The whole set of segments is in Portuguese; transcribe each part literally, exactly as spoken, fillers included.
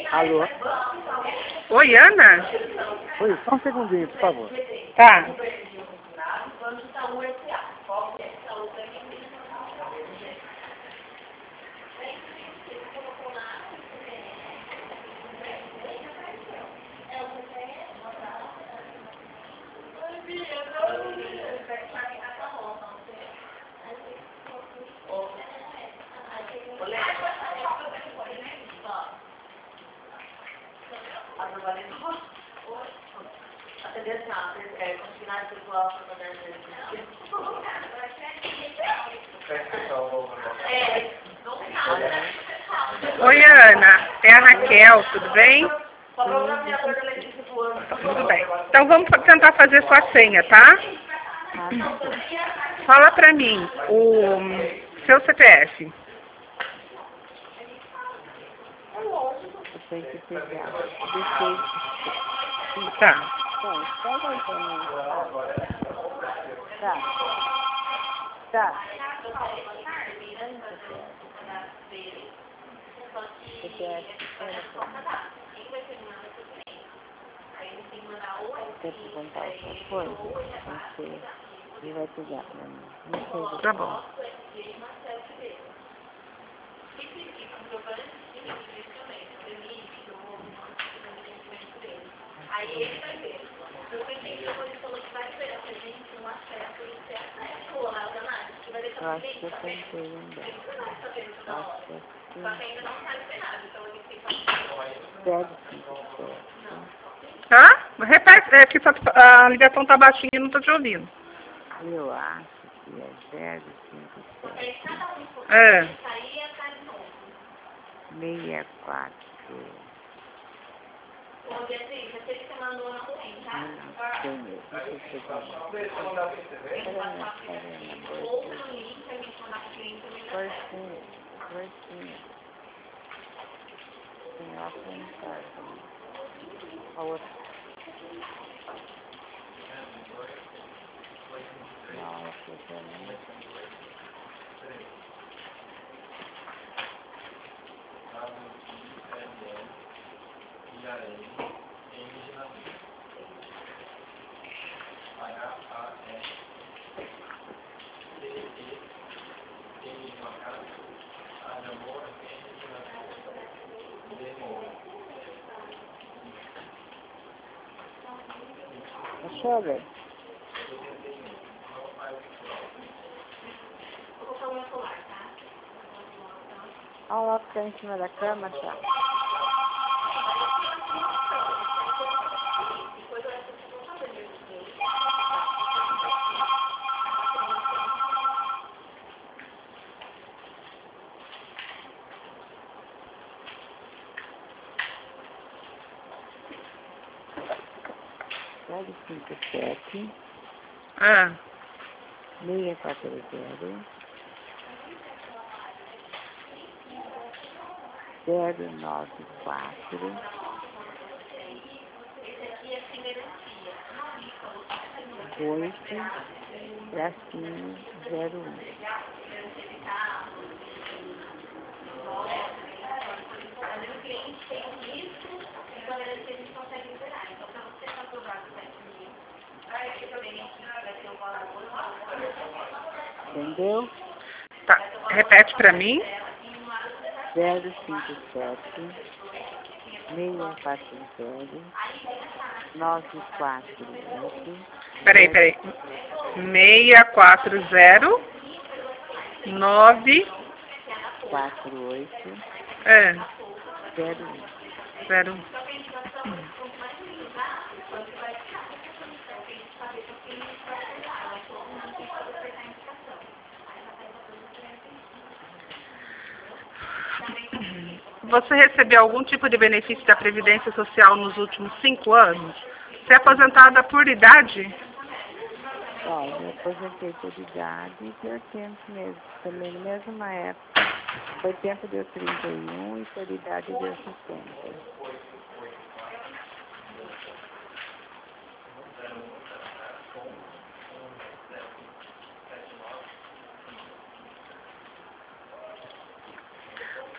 Alô? Oi, Ana? Oi, só um segundinho, por favor. Tá. Oi, Ana. É a Raquel, tudo bem? Tudo bem. Então vamos tentar fazer sua senha, tá? Fala pra mim o seu C P F. Eu tenho que pegar. Deixei. Tá. Bom, pega aí pra mim. Tá. Tá. C P F. Quer perguntar outra coisa? Não sei. Ele vai pegar pra mim. Não sei. Tá bom. Eu acho que eu tentei lembrar. Acho que é assim. Deve sim. Hã? Repete, é que a ligação tá baixinha e não tô te ouvindo. Eu acho que é zero cinco sete É. seis quatro. Não sei mesmo. Deixa eu pegar. Era minha bolsinha. Bolsinha. Tem óculos em casa. A outra. Não, essa aqui é minha. Achou, velho? Olha lá que tá em cima da cama, tá? zero cinco sete Ah. seis quatro zero zero nove quatro oito tracinho zero um. Entendeu? Tá. Repete pra mim. zero cinco sete seis quatro zero nove quatro oito. Peraí, peraí. seis quatro zero nove quatro oito É. zero um. Zero. Você recebeu algum tipo de benefício da Previdência Social nos últimos cinco anos? Você é aposentada por idade? Olha, eu aposentei por idade e deu tempo mesmo. Também na mesma época. Foi tempo deu trinta e um e por idade deu sessenta.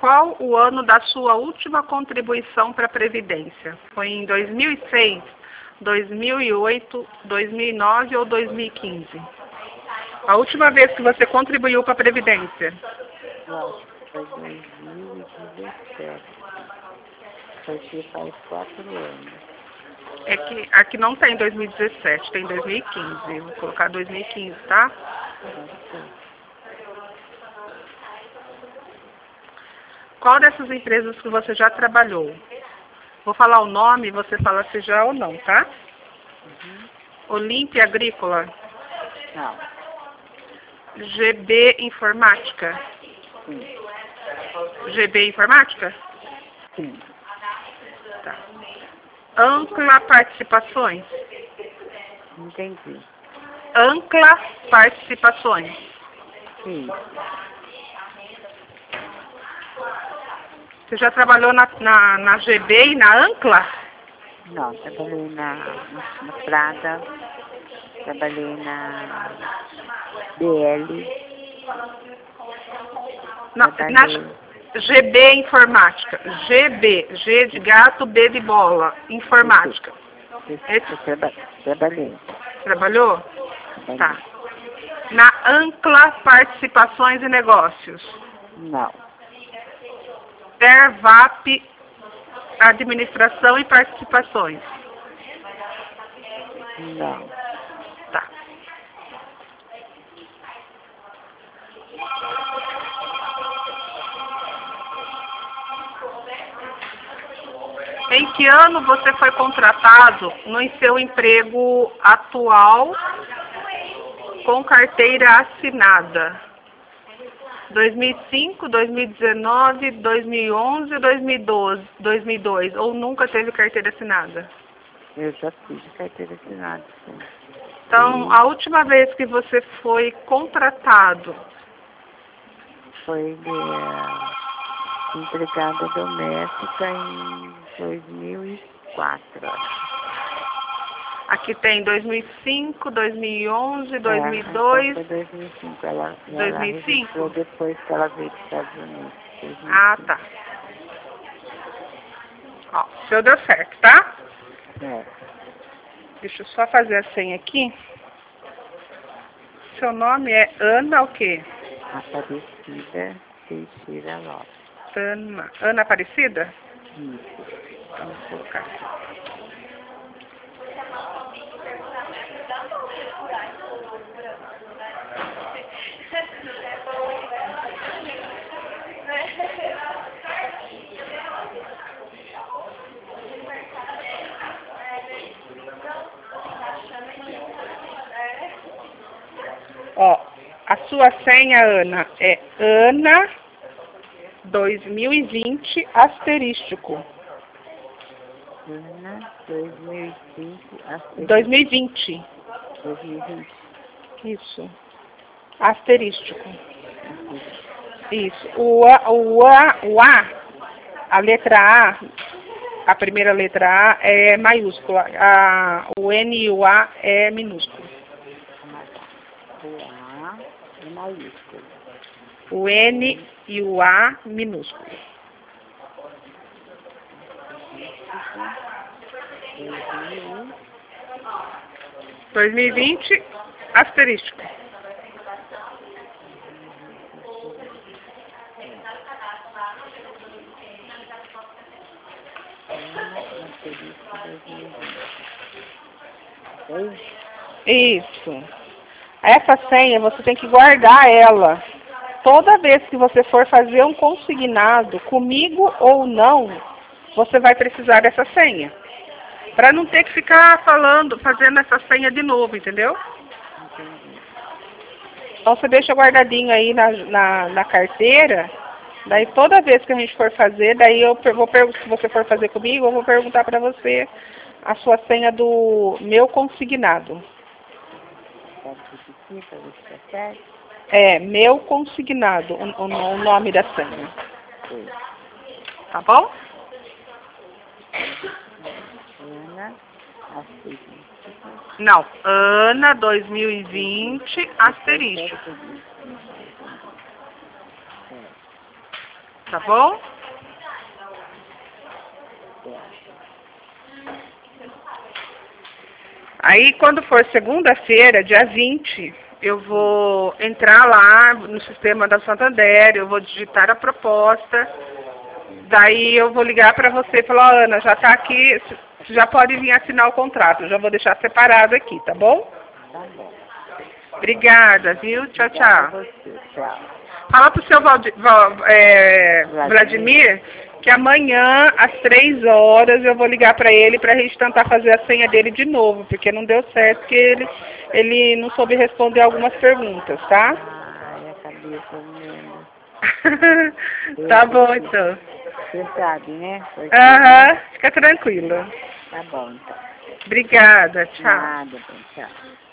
qual o ano da sua última contribuição para a Previdência? Foi em dois mil e seis, dois mil e oito, dois mil e nove ou dois mil e quinze? A última vez que você contribuiu para a Previdência? Eu acho que foi dois mil e dezessete. Porque faz quatro anos. É que aqui não tem dois mil e dezessete, tem dois mil e quinze. Vou colocar dois mil e quinze, tá? Qual dessas empresas que você já trabalhou? Vou falar o nome e você fala se já ou não, tá? Uhum. Olímpia Agrícola. Não. G B Informática. Sim. G B Informática? Sim. Tá. Ancla Participações. Entendi. Ancla Participações. Sim. Você já trabalhou na, na, na G B e na Ancla? Não, trabalhei na, na Prada, trabalhei na B L. Não, trabalhei... na G B Informática. G B, G de gato, B de bola. Informática. Esse, eu traba, trabalhei. Trabalhou? trabalhei. Tá. Na Ancla Participações e Negócios. Não. Tervap Administração e Participações. Não. Tá. Em que ano você foi contratado no seu emprego atual com carteira assinada? dois mil e cinco, dois mil e dezenove, dois mil e onze, dois mil e doze, dois mil e dois, ou nunca teve carteira assinada? Eu já fiz carteira assinada, sim. Então, a última vez que você foi contratado? Foi de uh, empregada doméstica em dois mil e quatro. Aqui tem dois mil e cinco, dois mil e onze, dois mil e É, dois. então foi dois mil e cinco. Ela, ela dois mil e cinco? registrou depois que ela veio dos Estados Unidos. dois mil e cinco. Ah, tá. Ó, o seu deu certo, tá? É. Deixa eu só fazer a senha aqui. Seu nome é Ana o quê? Aparecida Teixeira Lopes. Ana, Ana Aparecida? Isso. Então, vou colocar aqui. Ó, a sua senha, Ana, é Ana dois mil e vinte asterístico. Ana dois mil e cinco. Asterisco. dois mil e vinte. dois mil e vinte. Isso. Asterístico. Isso. O A, o A, o A, a letra A, a primeira letra A é maiúscula. A, o N e o A é minúsculo. O A é maiúsculo. O N e o A minúsculo. dois mil e vinte, asterístico. Isso. Essa senha você tem que guardar ela. Toda vez que você for fazer um consignado, comigo ou não, você vai precisar dessa senha. Para não ter que ficar falando, fazendo essa senha de novo, entendeu? Então você deixa guardadinho aí na, na, na carteira. Daí toda vez que a gente for fazer, daí eu vou perguntar, se você for fazer comigo, eu vou perguntar para você a sua senha do meu consignado. É, meu consignado, o, o, o nome da senha. Tá bom? Ana, asterístico. Não, Ana dois mil e vinte, asterístico. tá bom? Aí, quando for segunda-feira, dia vinte, eu vou entrar lá no sistema da Santander, eu vou digitar a proposta, daí eu vou ligar para você e falar, ó, Ana, já está aqui, você já pode vir assinar o contrato, eu já vou deixar separado aqui, tá bom? Tá bom. Obrigada, viu? Tchau, Obrigada a tchau. você. Tchau. Fala pro seu Valdi, Val, é, Vladimir. Vladimir que amanhã, às três horas, eu vou ligar para ele para a gente tentar fazer a senha dele de novo, porque não deu certo, porque ele, ele não soube responder algumas perguntas, tá? Ai, a cabeça mesmo. Tá bom, então. Você sabe, né? Porque, Aham, né? fica tranquilo. Tá bom, então. Obrigada, tchau. Nada, bem, tchau.